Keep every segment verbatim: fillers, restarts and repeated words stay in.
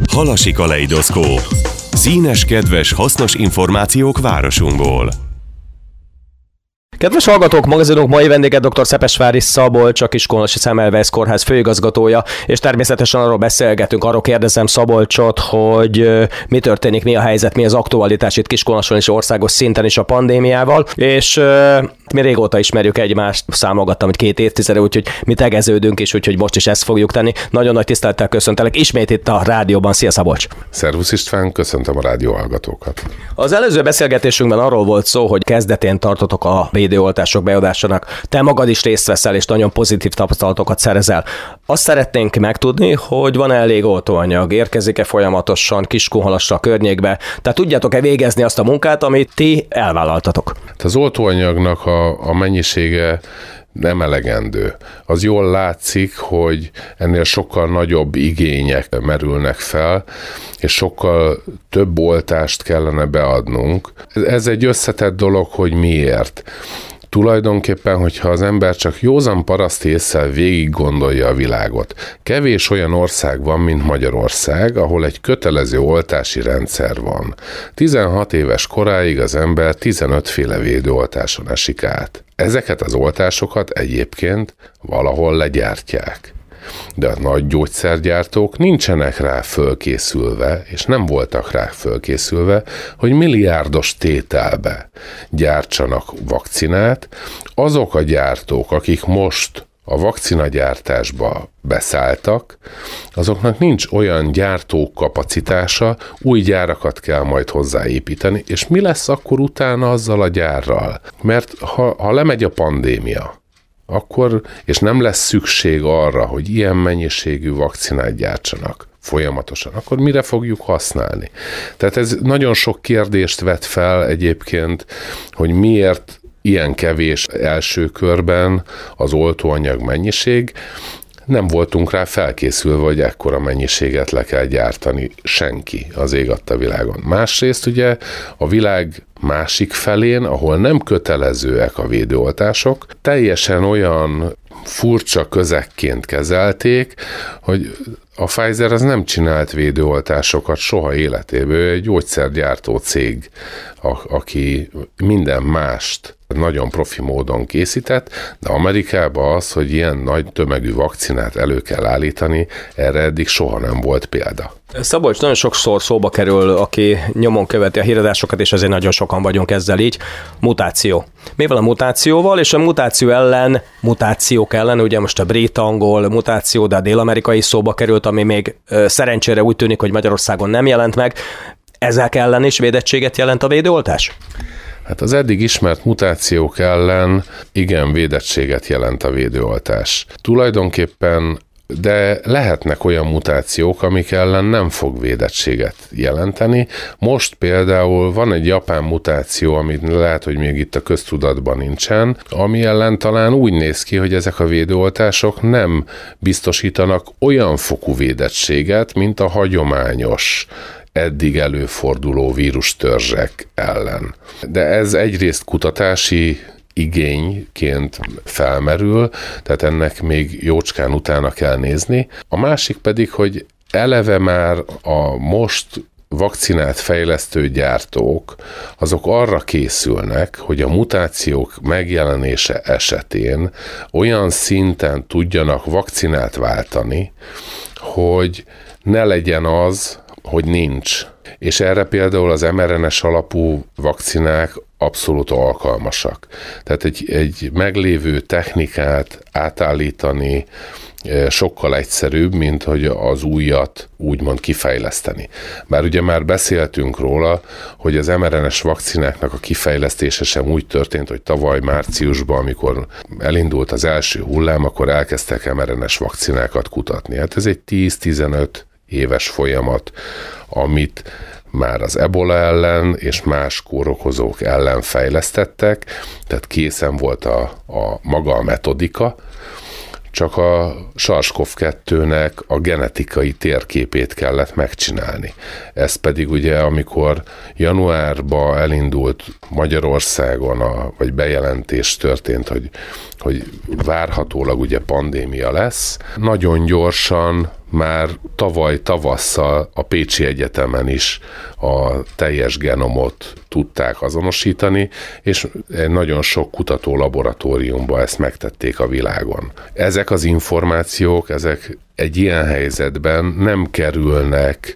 Halasi kaleidoszkóp. Színes, kedves, hasznos információk városunkból. Kedves hallgatók, magazinunk mai vendége dr. Szepesvári Szabolcs, a Kiskunhalasi Semmelweis Kórház főigazgatója, és természetesen arról beszélgetünk, arról kérdezem Szabolcsot, hogy mi történik, mi a helyzet, mi az aktualitás itt Kiskunhalason és országos szinten is a pandémiával, és mi régóta ismerjük egymást, számolgattam, hogy két évtizede, úgyhogy mi tegeződünk is, úgyhogy most is ezt fogjuk tenni. Nagyon nagy tisztelettel köszöntelek ismét itt a rádióban. Szia Szabolcs! Szervusz István, köszöntöm a rádió hallgatókat. Az előző beszélgetésünkben arról volt szó, hogy kezdetén tartotok a védőoltások beadásának. Te magad is részt veszel, és nagyon pozitív tapasztalatokat szerezel. Azt szeretnénk megtudni, hogy van elég oltóanyag, érkezik-e folyamatosan Kiskunhalasra, a környékbe, tehát tudjátok-e végezni azt a munkát, amit ti elvállaltatok? Az oltóanyagnak a, a mennyisége nem elegendő. Az jól látszik, hogy ennél sokkal nagyobb igények merülnek fel, és sokkal több oltást kellene beadnunk. Ez egy összetett dolog, hogy miért. Tulajdonképpen, hogyha az ember csak józan paraszti ésszel végig gondolja a világot. Kevés olyan ország van, mint Magyarország, ahol egy kötelező oltási rendszer van. tizenhat éves koráig az ember tizenöt féle védőoltáson esik át. Ezeket az oltásokat egyébként valahol legyártják. De a nagy gyógyszergyártók nincsenek rá fölkészülve, és nem voltak rá fölkészülve, hogy milliárdos tételbe gyártsanak vakcinát. Azok a gyártók, akik most a vakcinagyártásba beszálltak, azoknak nincs olyan gyártókapacitása, új gyárakat kell majd hozzáépíteni, és mi lesz akkor utána azzal a gyárral? Mert ha, ha lemegy a pandémia, akkor, és nem lesz szükség arra, hogy ilyen mennyiségű vakcinát gyártsanak folyamatosan, akkor mire fogjuk használni? Tehát ez nagyon sok kérdést vet fel egyébként, hogy miért ilyen kevés első körben az oltóanyag mennyiség. Nem voltunk rá felkészülve, hogy ekkora mennyiséget le kell gyártani senki az ég adta világon. Másrészt ugye a világ másik felén, ahol nem kötelezőek a védőoltások, teljesen olyan furcsa közekként kezelték, hogy a Pfizer az nem csinált védőoltásokat soha életében, ő egy gyógyszergyártó cég, a, aki minden mást nagyon profi módon készített, de Amerikában az, hogy ilyen nagy tömegű vakcinát elő kell állítani, erre eddig soha nem volt példa. Szabolcs, nagyon sokszor szóba kerül, aki nyomon követi a híradásokat, és azért nagyon sokan vagyunk ezzel így, mutáció. Mi van a mutációval, és a mutáció ellen, mutációk ellen, ugye most a brit-angol mutáció, de a dél-amerikai szóba került, ami még szerencsére úgy tűnik, hogy Magyarországon nem jelent meg. Ezek ellen is védettséget jelent a védőoltás? Hát az eddig ismert mutációk ellen igen védettséget jelent a védőoltás. Tulajdonképpen, de lehetnek olyan mutációk, amik ellen nem fog védettséget jelenteni. Most például van egy japán mutáció, amit lehet, hogy még itt a köztudatban nincsen, ami ellen talán úgy néz ki, hogy ezek a védőoltások nem biztosítanak olyan fokú védettséget, mint a hagyományos eddig előforduló vírustörzsek ellen. De ez egyrészt kutatási igényként felmerül, tehát ennek még jócskán utána kell nézni. A másik pedig, hogy eleve már a most vakcinát fejlesztő gyártók, azok arra készülnek, hogy a mutációk megjelenése esetén olyan szinten tudjanak vakcinát váltani, hogy ne legyen az, hogy nincs. És erre például az em er en es alapú vakcinák abszolút alkalmasak. Tehát egy, egy meglévő technikát átállítani sokkal egyszerűbb, mint hogy az újat úgymond kifejleszteni. Bár ugye már beszéltünk róla, hogy az em er en es vakcináknak a kifejlesztése sem úgy történt, hogy tavaly márciusban, amikor elindult az első hullám, akkor elkezdtek em er en es vakcinákat kutatni. Hát ez egy tíz-tizenöt éves folyamat, amit már az ebola ellen és más kórokozók ellen fejlesztettek, tehát készen volt a, a maga a metodika, csak a SARS-CoV kettőnek a genetikai térképét kellett megcsinálni. Ez pedig ugye, amikor januárban elindult Magyarországon, a, vagy bejelentés történt, hogy, hogy várhatólag ugye pandémia lesz, nagyon gyorsan már tavaly tavasszal a Pécsi Egyetemen is a teljes genomot tudták azonosítani, és nagyon sok kutató laboratóriumban ezt megtették a világon. Ezek az információk, ezek egy ilyen helyzetben nem kerülnek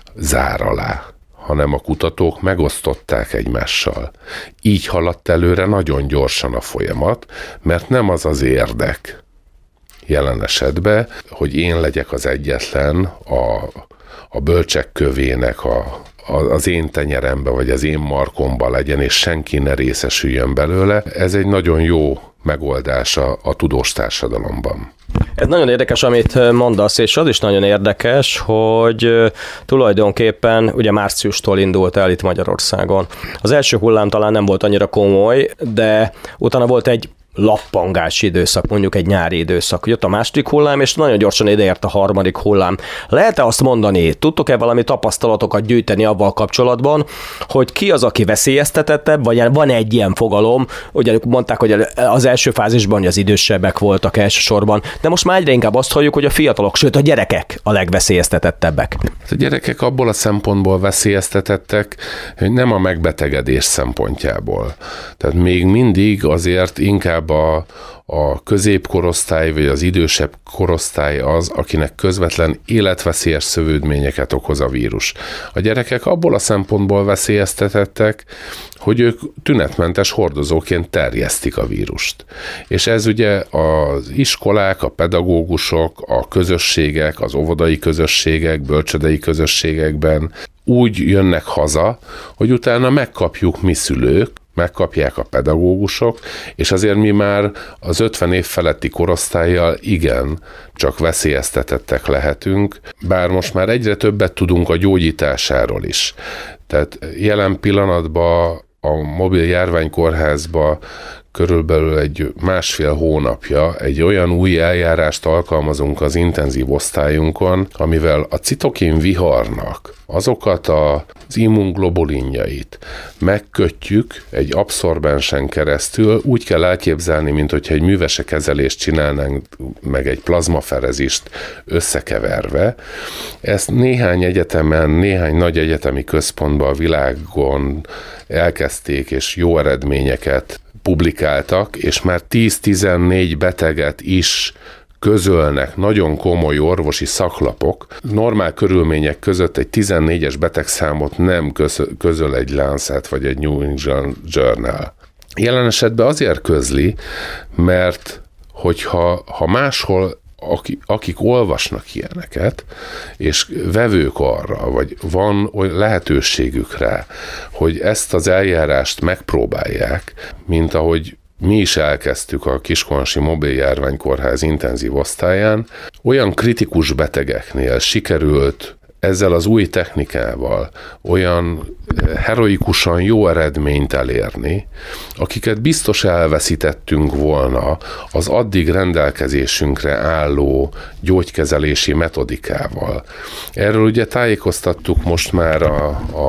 zár alá, hanem a kutatók megosztották egymással. Így haladt előre nagyon gyorsan a folyamat, mert nem az az érdek jelen esetben, hogy én legyek az egyetlen a, a bölcsek kövének a, a, az én tenyerembe, vagy az én markomba legyen, és senki ne részesüljön belőle. Ez egy nagyon jó megoldás a, a tudós társadalomban. Ez nagyon érdekes, amit mondasz, és az is nagyon érdekes, hogy tulajdonképpen ugye márciustól indult el itt Magyarországon. Az első hullám talán nem volt annyira komoly, de utána volt egy lappangási időszak, mondjuk egy nyári időszak. Jött a második hullám, és nagyon gyorsan ideért a harmadik hullám. Lehet-e azt mondani, tudtok-e valami tapasztalatokat gyűjteni avval kapcsolatban, hogy ki az, aki veszélyeztetettebb, vagy van egy ilyen fogalom, ugye mondták, hogy az első fázisban az idősebbek voltak elsősorban, de most már egyre inkább azt halljuk, hogy a fiatalok, sőt a gyerekek a legveszélyeztetettebbek. A gyerekek abból a szempontból veszélyeztetettek, hogy nem a megbetegedés szempontjából. Tehát még mindig azért inkább A, a középkorosztály vagy az idősebb korosztály az, akinek közvetlen életveszélyes szövődményeket okoz a vírus. A gyerekek abból a szempontból veszélyeztetettek, hogy ők tünetmentes hordozóként terjesztik a vírust. És ez ugye az iskolák, a pedagógusok, a közösségek, az óvodai közösségek, bölcsődei közösségekben úgy jönnek haza, hogy utána megkapjuk mi szülők, megkapják a pedagógusok, és azért mi már az ötven év feletti korosztállyal igen, csak veszélyeztetettek lehetünk, bár most már egyre többet tudunk a gyógyításáról is. Tehát jelen pillanatban a mobil járványkórházba körülbelül egy másfél hónapja egy olyan új eljárást alkalmazunk az intenzív osztályunkon, amivel a citokin viharnak azokat az immunglobulinjait megkötjük egy abszorbensen keresztül, úgy kell elképzelni, mint hogyha egy művese kezelést csinálnánk, meg egy plazmaferezist összekeverve. Ezt néhány egyetemen, néhány nagy egyetemi központban a világon elkezdték, és jó eredményeket publikáltak, és már tíz-tizennégy beteget is közölnek nagyon komoly orvosi szaklapok. Normál körülmények között egy tizennégyes betegszámot nem közöl egy Lancet vagy egy New England Journal. Jelen esetben azért közli, mert hogyha ha máshol Aki, akik olvasnak ilyeneket, és vevők arra, vagy van lehetőségük rá, hogy ezt az eljárást megpróbálják, mint ahogy mi is elkezdtük a Kiskunhasi Mobil Járványkórház intenzív osztályán, olyan kritikus betegeknél sikerült ezzel az új technikával olyan heroikusan jó eredményt elérni, akiket biztos elveszítettünk volna az addig rendelkezésünkre álló gyógykezelési metodikával. Erről ugye tájékoztattuk most már a,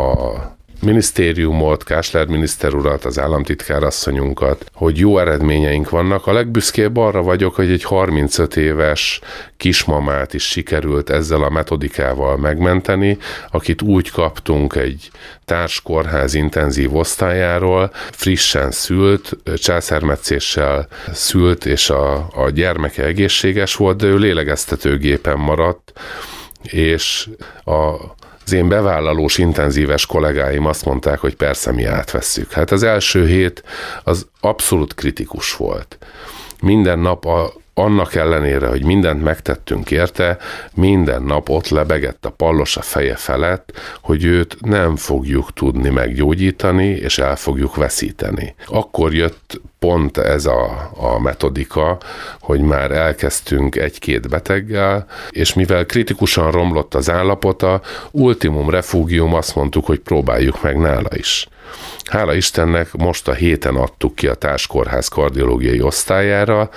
a minisztériumot, Kásler miniszter urat, az államtitkárasszonyunkat, hogy jó eredményeink vannak. A legbüszkébb arra vagyok, hogy egy harmincöt éves kismamát is sikerült ezzel a metodikával megmenteni, akit úgy kaptunk egy társkórház intenzív osztályáról, frissen szült, császármetszéssel szült, és a, a gyermeke egészséges volt, de ő lélegeztetőgépen maradt, és a Az én bevállalós intenzíves kollégáim azt mondták, hogy persze mi átvesszük. Hát az első hét az abszolút kritikus volt. Minden nap a, annak ellenére, hogy mindent megtettünk érte, minden nap ott lebegett a pallos a feje felett, hogy őt nem fogjuk tudni meggyógyítani, és el fogjuk veszíteni. Akkor jött pont ez a, a metodika, hogy már elkezdtünk egy-két beteggel, és mivel kritikusan romlott az állapota, ultimum refugium azt mondtuk, hogy próbáljuk meg nála is. Hála Istennek most a héten adtuk ki a Társkórház kardiológiai osztályára.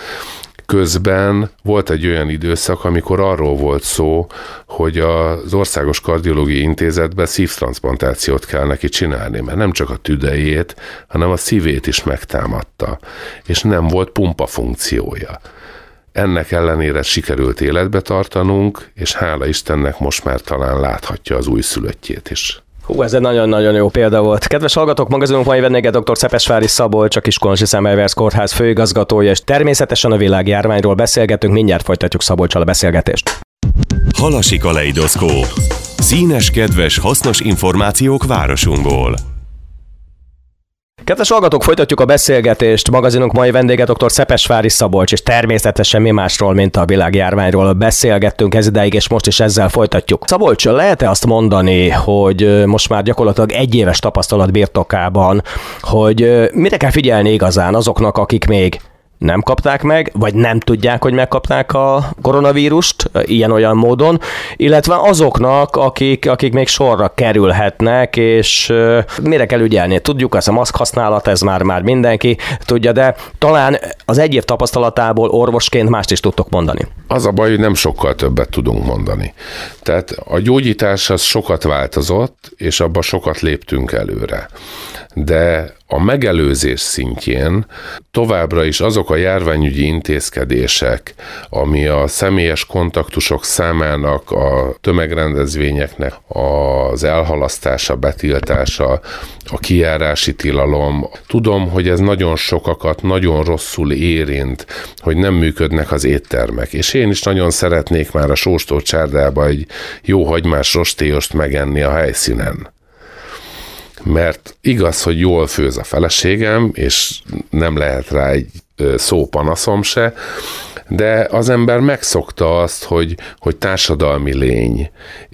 Közben volt egy olyan időszak, amikor arról volt szó, hogy az Országos Kardiológiai Intézetben szívtranszplantációt kell neki csinálni, mert nem csak a tüdejét, hanem a szívét is megtámadta, és nem volt pumpa funkciója. Ennek ellenére sikerült életbe tartanunk, és hála Istennek most már talán láthatja az újszülöttjét is. Hú, ez egy nagyon-nagyon jó példa volt. Kedves hallgatók, magazinunk mai vendége dr. Szepesvári Szabolcs, a Kiskunhalási Semmelweis Kórház főigazgatója, és természetesen a világjárványról beszélgetünk, mindjárt folytatjuk Szabolccsal a beszélgetést. Halasi kaleidoszkóp. Színes, kedves, hasznos információk városunkból. Kedves hallgatók, folytatjuk a beszélgetést. Magazinunk mai vendége dr. Szepesvári Szabolcs, és természetesen mi másról, mint a világjárványról beszélgettünk ez ideig, és most is ezzel folytatjuk. Szabolcs, lehet-e azt mondani, hogy most már gyakorlatilag egy éves tapasztalat birtokában, hogy mire kell figyelni igazán azoknak, akik még nem kapták meg, vagy nem tudják, hogy megkapták a koronavírust ilyen-olyan módon, illetve azoknak, akik, akik még sorra kerülhetnek, és uh, mire kell ügyelni? Tudjuk, ez a maszk használat, ez már, már mindenki tudja, de talán az egy év tapasztalatából orvosként mást is tudtok mondani. Az a baj, hogy nem sokkal többet tudunk mondani. Tehát a gyógyítás az sokat változott, és abban sokat léptünk előre. De a megelőzés szintjén továbbra is azok a járványügyi intézkedések, ami a személyes kontaktusok számának, a tömegrendezvényeknek az elhalasztása, betiltása, a kijárási tilalom. Tudom, hogy ez nagyon sokakat nagyon rosszul érint, hogy nem működnek az éttermek. És én is nagyon szeretnék már a Sóstó csárdába egy jó hagymás rostéost megenni a helyszínen. Mert igaz, hogy jól főz a feleségem, és nem lehet rá egy szó panaszom se, de az ember megszokta azt, hogy, hogy társadalmi lény,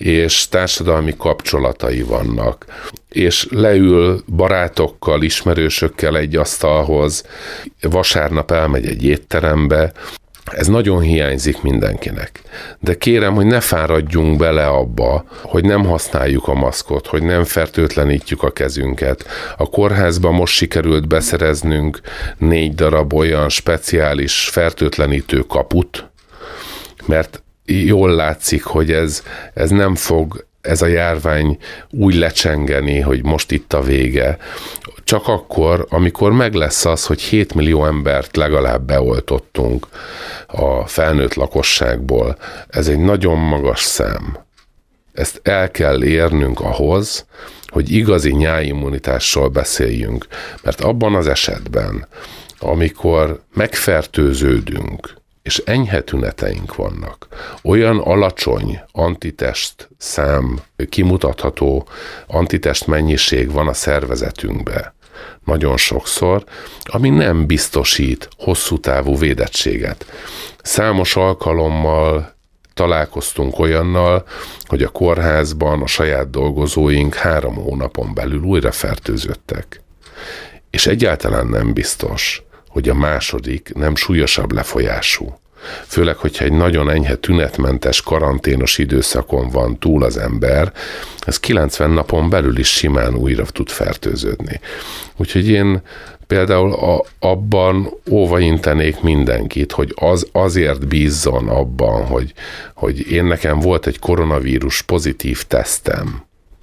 és társadalmi kapcsolatai vannak, és leül barátokkal, ismerősökkel egy asztalhoz, vasárnap elmegy egy étterembe. Ez nagyon hiányzik mindenkinek. De kérem, hogy ne fáradjunk bele abba, hogy nem használjuk a maszkot, hogy nem fertőtlenítjük a kezünket. A kórházban most sikerült beszereznünk négy darab olyan speciális fertőtlenítő kaput, mert jól látszik, hogy ez, ez nem fog ez a járvány úgy lecsengeni, hogy most itt a vége. Csak akkor, amikor meg lesz az, hogy hét millió embert legalább beoltottunk a felnőtt lakosságból. Ez egy nagyon magas szám. Ezt el kell érnünk ahhoz, hogy igazi nyáimmunitásról beszéljünk. Mert abban az esetben, amikor megfertőződünk, és enyhe tüneteink vannak, olyan alacsony antitest szám, kimutatható antitest mennyiség van a szervezetünkben, nagyon sokszor, ami nem biztosít hosszú távú védettséget. Számos alkalommal találkoztunk olyannal, hogy a kórházban a saját dolgozóink három hónapon belül újra fertőzöttek. És egyáltalán nem biztos, hogy a második nem súlyosabb lefolyású. Főleg, hogyha egy nagyon enyhe tünetmentes karanténos időszakon van túl az ember, ez kilencven napon belül is simán újra tud fertőződni. Úgyhogy én például a, abban óvaintenék mindenkit, hogy az azért bízzon abban, hogy, hogy én nekem volt egy koronavírus pozitív tesztem,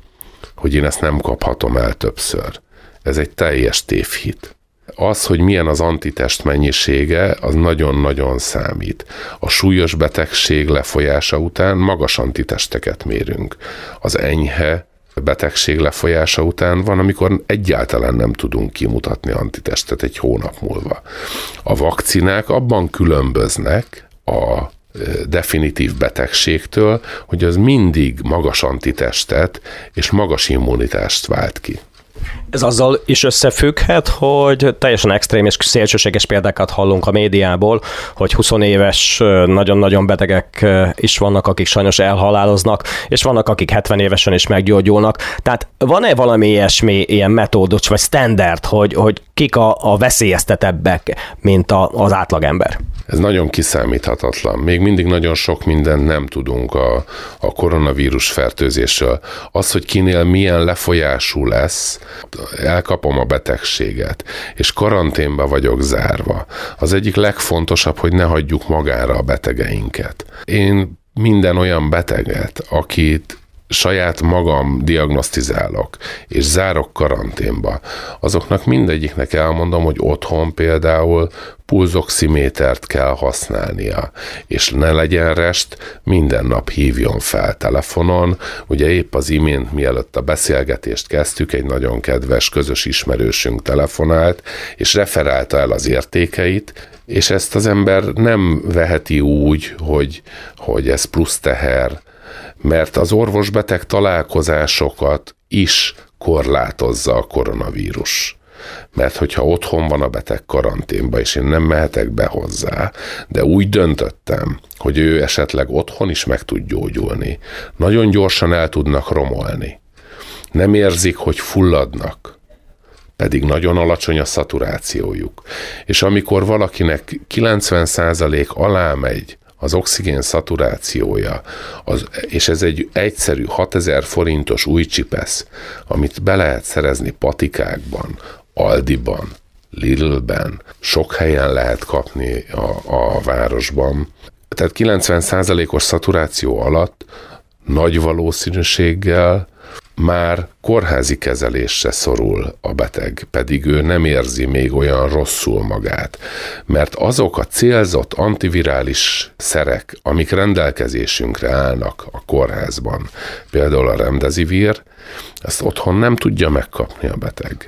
hogy én ezt nem kaphatom el többször. Ez egy teljes tévhit. Az, hogy milyen az antitest mennyisége, az nagyon-nagyon számít. A súlyos betegség lefolyása után magas antitesteket mérünk. Az enyhe betegség lefolyása után van, amikor egyáltalán nem tudunk kimutatni antitestet egy hónap múlva. A vakcinák abban különböznek a definitív betegségtől, hogy az mindig magas antitestet és magas immunitást vált ki. Ez azzal is összefügghet, hogy teljesen extrém és szélsőséges példákat hallunk a médiából, hogy húsz éves nagyon-nagyon betegek is vannak, akik sajnos elhaláloznak, és vannak, akik hetven évesen is meggyógyulnak. Tehát van-e valami ilyesmi ilyen metódus, vagy standard, hogy, hogy kik a, a veszélyeztetebbek, mint a, az átlagember? Ez nagyon kiszámíthatatlan. Még mindig nagyon sok mindent nem tudunk a, a koronavírus fertőzésről. Az, hogy kinél milyen lefolyású lesz, elkapom a betegséget, és karanténba vagyok zárva. Az egyik legfontosabb, hogy ne hagyjuk magára a betegeinket. Én minden olyan beteget, akit saját magam diagnosztizálok, és zárok karanténba, azoknak mindegyiknek elmondom, hogy otthon például pulzoximétert kell használnia, és ne legyen rest, minden nap hívjon fel telefonon. Ugye épp az imént, mielőtt a beszélgetést kezdtük, egy nagyon kedves közös ismerősünk telefonált, és referálta el az értékeit, és ezt az ember nem veheti úgy, hogy, hogy ez plusz teher, mert az orvos-beteg találkozásokat is korlátozza a koronavírus. Mert hogyha otthon van a beteg karanténba, és én nem mehetek be hozzá, de úgy döntöttem, hogy ő esetleg otthon is meg tud gyógyulni, nagyon gyorsan el tudnak romolni. Nem érzik, hogy fulladnak, pedig nagyon alacsony a szaturációjuk. És amikor valakinek kilencven százalék alá megy az oxigén szaturációja, az, és ez egy egyszerű hatezer forintos új csipesz, amit be lehet szerezni patikákban, Aldiban, Lidlben, sok helyen lehet kapni a, a városban. Tehát kilencven százalékos szaturáció alatt nagy valószínűséggel már kórházi kezelésre szorul a beteg, pedig ő nem érzi még olyan rosszul magát. Mert azok a célzott antivirális szerek, amik rendelkezésünkre állnak a kórházban, például a remdesivir, ezt otthon nem tudja megkapni a beteg.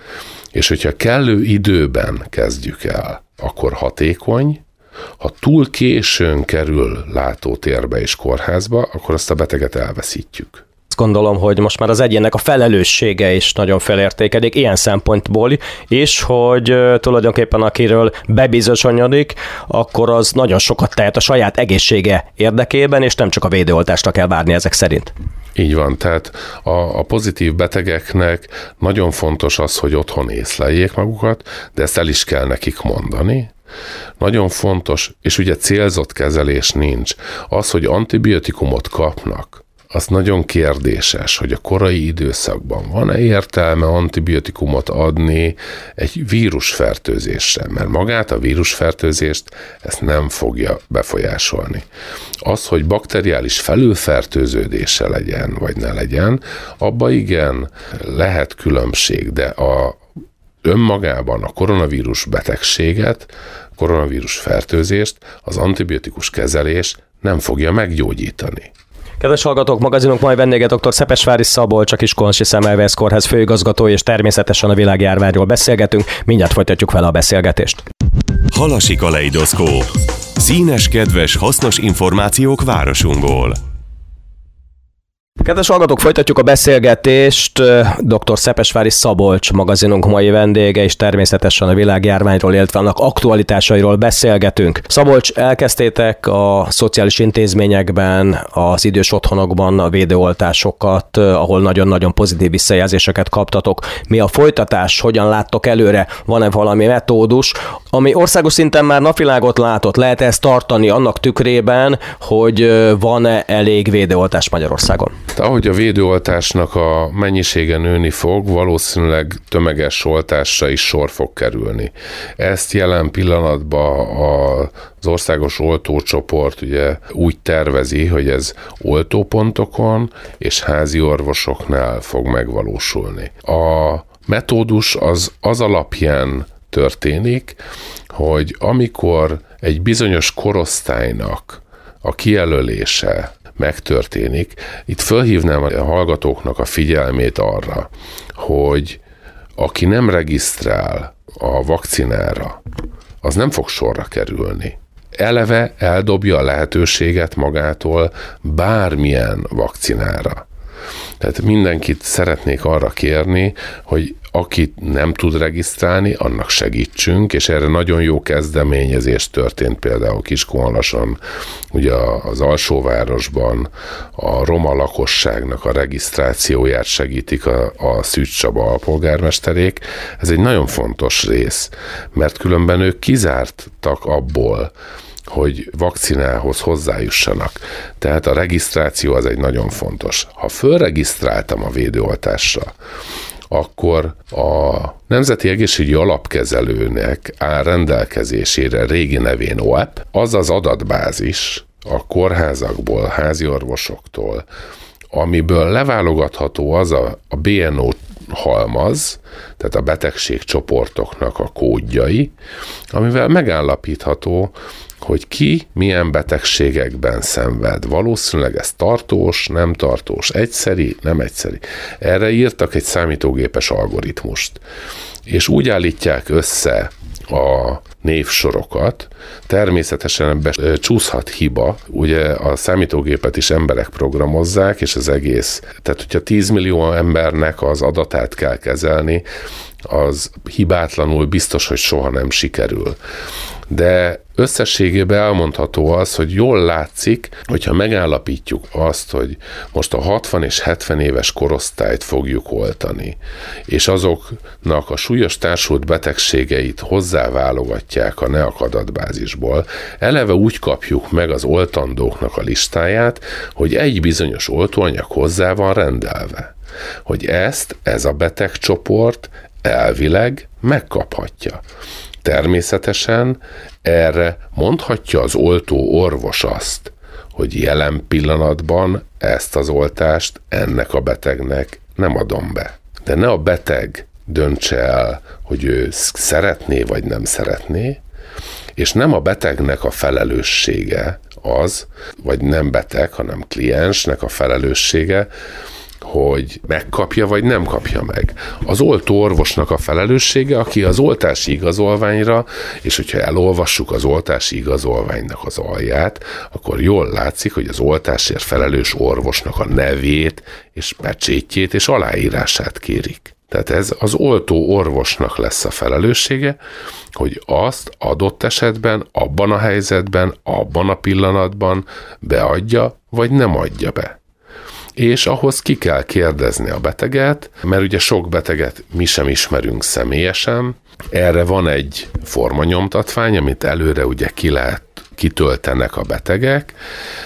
És hogyha kellő időben kezdjük el, akkor hatékony, ha túl későn kerül látótérbe és kórházba, akkor azt a beteget elveszítjük. Azt gondolom, hogy most már az egyének a felelőssége is nagyon felértékelik ilyen szempontból, és hogy tulajdonképpen akiről bebizonyosodik, akkor az nagyon sokat tehet a saját egészsége érdekében, és nem csak a védőoltásra kell várni ezek szerint. Így van, tehát a, a pozitív betegeknek nagyon fontos az, hogy otthon észleljék magukat, de ezt el is kell nekik mondani. Nagyon fontos, és ugye célzott kezelés nincs. Az, hogy antibiotikumot kapnak, az nagyon kérdéses, hogy a korai időszakban van-e értelme antibiotikumot adni egy vírusfertőzésre, mert magát a vírusfertőzést ezt nem fogja befolyásolni. Az, hogy bakteriális felülfertőződése legyen, vagy ne legyen, abba igen, lehet különbség, de a önmagában a koronavírus betegséget, koronavírus fertőzést az antibiotikus kezelés nem fogja meggyógyítani. Kedves hallgatók, magazinunk mai vendége dr. Szepesvári Szabolcs, a Kiskunhalasi Semmelweis Kórház főigazgatója, és természetesen a világjárványról beszélgetünk. Mindjárt folytatjuk vele a beszélgetést. Halasi kaleidoszkóp. Színes, kedves, hasznos információk városunkból. Kedves hallgatók, folytatjuk a beszélgetést. dr. Szepesvári Szabolcs magazinunk mai vendége, és természetesen a világjárványról, illetve annak aktualitásairól beszélgetünk. Szabolcs, elkezdtétek a szociális intézményekben, az idős otthonokban a védőoltásokat, ahol nagyon-nagyon pozitív visszajelzéseket kaptatok. Mi a folytatás? Hogyan láttok előre? Van-e valami metódus, ami országos szinten már napvilágot látott? Lehet ezt tartani annak tükrében, hogy van-e elég védőoltás Magyarországon? Ahogy a védőoltásnak a mennyisége nőni fog, valószínűleg tömeges oltásra is sor fog kerülni. Ezt jelen pillanatban az országos oltócsoport ugye úgy tervezi, hogy ez oltópontokon és házi orvosoknál fog megvalósulni. A metódus az az alapján történik, hogy amikor egy bizonyos korosztálynak a kijelölése megtörténik, itt fölhívnám a hallgatóknak a figyelmét arra, hogy aki nem regisztrál a vakcinára, az nem fog sorra kerülni. Eleve eldobja a lehetőséget magától bármilyen vakcinára. Tehát mindenkit szeretnék arra kérni, hogy aki nem tud regisztrálni, annak segítsünk, és erre nagyon jó kezdeményezés történt például Kiskunhalason, ugye az alsóvárosban a roma lakosságnak a regisztrációját segítik a, a Szűcs Csaba alpolgármesterék. Ez egy nagyon fontos rész, mert különben ők kizártak abból, hogy vakcinához hozzájussanak. Tehát a regisztráció az egy nagyon fontos. Ha fölregisztráltam a védőoltásra, akkor a Nemzeti Egészségügyi Alapkezelőnek áll rendelkezésére régi nevén o e pé, az az adatbázis a kórházakból, háziorvosoktól, amiből leválogatható az a, a bé en o halmaz, tehát a betegségcsoportoknak a kódjai, amivel megállapítható, hogy ki milyen betegségekben szenved. Valószínűleg ez tartós, nem tartós, egyszeri, nem egyszeri. Erre írtak egy számítógépes algoritmust. És úgy állítják össze a névsorokat, természetesen ebben csúszhat hiba, ugye a számítógépet is emberek programozzák, és az egész, tehát hogyha tíz millió embernek az adatát kell kezelni, az hibátlanul biztos, hogy soha nem sikerül. De összességében elmondható az, hogy jól látszik, hogyha megállapítjuk azt, hogy most a hatvan és hetven éves korosztályt fogjuk oltani, és azoknak a súlyos társult betegségeit hozzáválogatják a NEAK adatbázisból, eleve úgy kapjuk meg az oltandóknak a listáját, hogy egy bizonyos oltóanyag hozzá van rendelve. Hogy ezt ez a betegcsoport elvileg megkaphatja. Természetesen erre mondhatja az oltó orvos azt, hogy jelen pillanatban ezt az oltást ennek a betegnek nem adom be. De ne a beteg döntse el, hogy ő szeretné vagy nem szeretné, és nem a betegnek a felelőssége az, vagy nem beteg, hanem kliensnek a felelőssége, hogy megkapja, vagy nem kapja meg. Az oltó orvosnak a felelőssége, aki az oltási igazolványra, és hogyha elolvassuk az oltási igazolványnak az alját, akkor jól látszik, hogy az oltásért felelős orvosnak a nevét, és pecsétjét, és aláírását kérik. Tehát ez az oltó orvosnak lesz a felelőssége, hogy azt adott esetben, abban a helyzetben, abban a pillanatban beadja, vagy nem adja be. És ahhoz ki kell kérdezni a beteget, mert ugye sok beteget mi sem ismerünk személyesen. Erre van egy formanyomtatvány, amit előre ugye ki lehet, kitöltenek a betegek,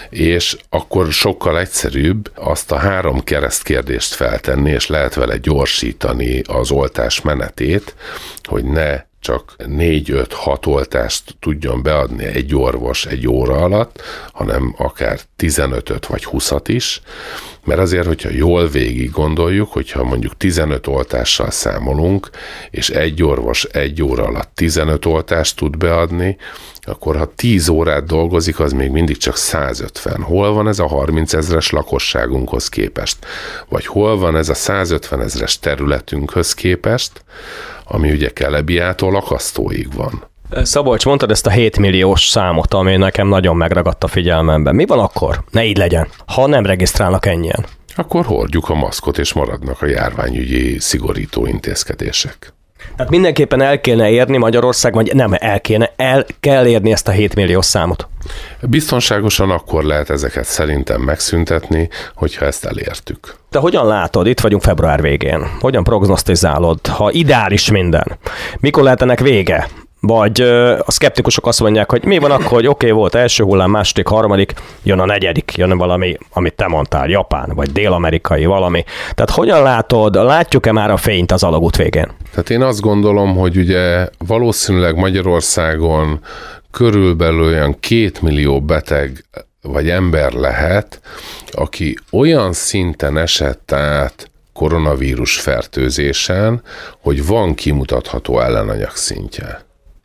és akkor sokkal egyszerűbb azt a három keresztkérdést feltenni, és lehet vele gyorsítani az oltás menetét, hogy ne csak négy öt hat oltást tudjon beadni egy orvos egy óra alatt, hanem akár tizenötöt vagy húszat is, mert azért, hogyha jól végig gondoljuk, hogyha mondjuk tizenöt oltással számolunk, és egy orvos egy óra alatt tizenöt oltást tud beadni, akkor ha tíz órát dolgozik, az még mindig csak százötven. Hol van ez a harmincezres lakosságunkhoz képest? Vagy hol van ez a százötven ezres területünkhöz képest, ami ugye Kelebiától Akasztóig van? Szabolcs, mondtad ezt a hét milliós számot, ami nekem nagyon megragadt a figyelmemben. Mi van akkor? Ne így legyen. Ha nem regisztrálnak ennyien. Akkor hordjuk a maszkot, és maradnak a járványügyi szigorító intézkedések. Tehát mindenképpen el kéne érni Magyarország, vagy nem el kéne, el kell érni ezt a hét milliós számot. Biztonságosan akkor lehet ezeket szerintem megszüntetni, hogyha ezt elértük. Te hogyan látod, itt vagyunk február végén, hogyan prognosztizálod, ha ideális minden, mikor lehet ennek vége? Vagy a szkeptikusok azt mondják, hogy mi van akkor, hogy oké, okay, volt első hullám, második, harmadik, jön a negyedik, jön valami, amit te mondtál, japán, vagy dél-amerikai valami. Tehát hogyan látod, látjuk-e már a fényt az alagút végén? Tehát én azt gondolom, hogy ugye valószínűleg Magyarországon körülbelül olyan két millió beteg vagy ember lehet, aki olyan szinten esett át koronavírus fertőzésen, hogy van kimutatható ellenanyag szintje.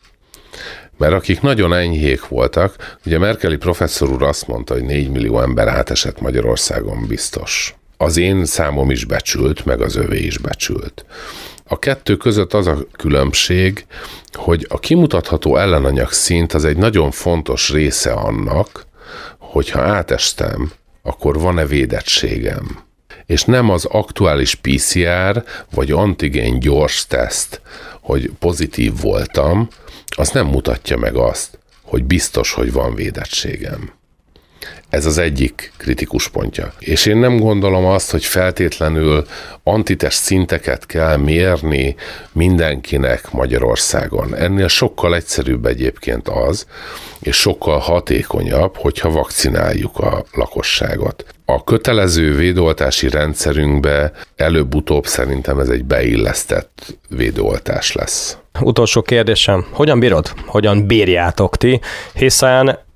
Mert akik nagyon enyhék voltak, ugye Merkeli professzor úr azt mondta, hogy négy millió ember átesett Magyarországon biztos. Az én számom is becsült, meg az övé is becsült. A kettő között az a különbség, hogy a kimutatható ellenanyag szint az egy nagyon fontos része annak, hogyha átestem, akkor van-e védettségem. És nem az aktuális pé cé er vagy antigén gyors teszt, hogy pozitív voltam, az nem mutatja meg azt, hogy biztos, hogy van védettségem. Ez az egyik kritikus pontja. És én nem gondolom azt, hogy feltétlenül antitest szinteket kell mérni mindenkinek Magyarországon. Ennél sokkal egyszerűbb egyébként az, és sokkal hatékonyabb, hogyha vakcináljuk a lakosságot. A kötelező védőoltási rendszerünkbe előbb-utóbb szerintem ez egy beillesztett védőoltás lesz. Utolsó kérdésem, hogyan bírod? Hogyan bírjátok ti? Hiszen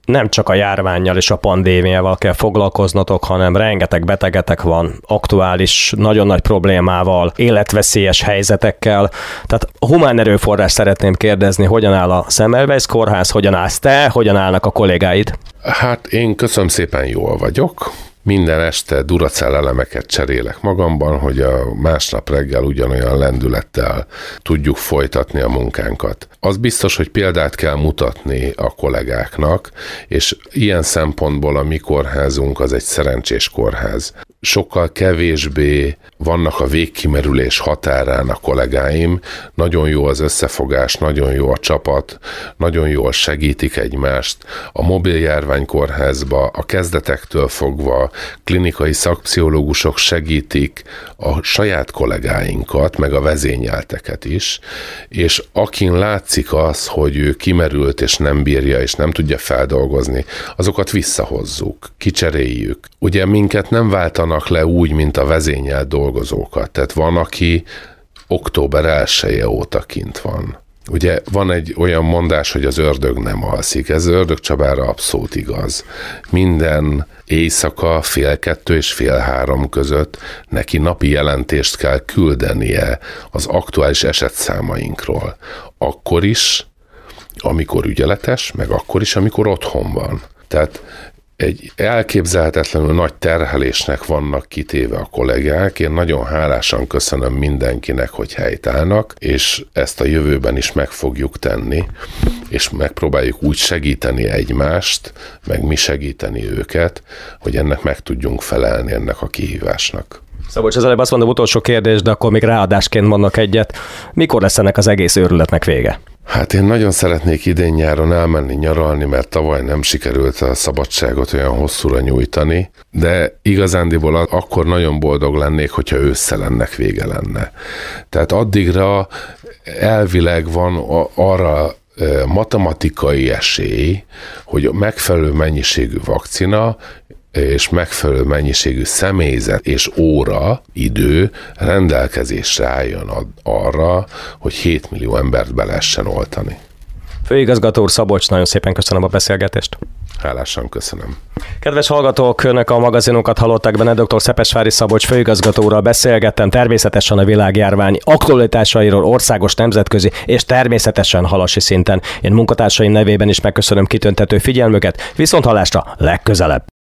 nem csak a járvánnyal és a pandémiával kell foglalkoznotok, hanem rengeteg betegetek van, aktuális, nagyon nagy problémával, életveszélyes helyzetekkel. Tehát a humán erőforrás szeretném kérdezni, hogyan áll a Semmelweis kórház, hogyan állsz te, hogyan állnak a kollégáid? Hát én köszönöm szépen, jól vagyok. Minden este Duracell elemeket cserélek magamban, hogy a másnap reggel ugyanolyan lendülettel tudjuk folytatni a munkánkat. Az biztos, hogy példát kell mutatni a kollégáknak, és ilyen szempontból a mi kórházunk az egy szerencsés kórház. Sokkal kevésbé vannak a végkimerülés határán a kollégáim, nagyon jó az összefogás, nagyon jó a csapat, nagyon jól segítik egymást. A mobil járványkórházba a kezdetektől fogva klinikai szakpszichológusok segítik a saját kollégáinkat, meg a vezényelteket is, és akin látszik az, hogy ő kimerült és nem bírja, és nem tudja feldolgozni, azokat visszahozzuk, kicseréljük. Ugye minket nem váltanak le úgy, mint a vezényelt dolgozókat, tehát van, aki október elseje óta kint van. Ugye van egy olyan mondás, hogy az ördög nem alszik. Ez Ördög Csabára abszolút igaz. Minden éjszaka fél kettő és fél három között neki napi jelentést kell küldenie az aktuális esetszámainkról. Akkor is, amikor ügyeletes, meg akkor is, amikor otthon van. Tehát egy elképzelhetetlenül nagy terhelésnek vannak kitéve a kollégák. Én nagyon hálásan köszönöm mindenkinek, hogy helytállnak, és ezt a jövőben is meg fogjuk tenni, és megpróbáljuk úgy segíteni egymást, meg mi segíteni őket, hogy ennek meg tudjunk felelni, ennek a kihívásnak. Szabolcs, az előbb azt mondom, utolsó kérdés, de akkor még ráadásként mondnak egyet. Mikor lesz ennek az egész őrületnek vége? Hát én nagyon szeretnék idén-nyáron elmenni nyaralni, mert tavaly nem sikerült a szabadságot olyan hosszúra nyújtani, de igazándiból akkor nagyon boldog lennék, hogyha ősszel ennek vége lenne. Tehát addigra elvileg van arra matematikai esély, hogy megfelelő mennyiségű vakcina és megfelelő mennyiségű személyzet és óra, idő rendelkezésre álljon arra, hogy hét millió embert be lehessen oltani. Főigazgató úr, Szabolcs, nagyon szépen köszönöm a beszélgetést. Hálásan köszönöm. Kedves hallgatók, önök a magazinunkat hallották benne, dr. Szepesvári Szabolcs főigazgató úrral beszélgettem természetesen a világjárvány aktualitásairól, országos, nemzetközi és természetesen halasi szinten. Én munkatársaim nevében is megköszönöm kitüntető figyelmüket, viszont hallásra legközelebb.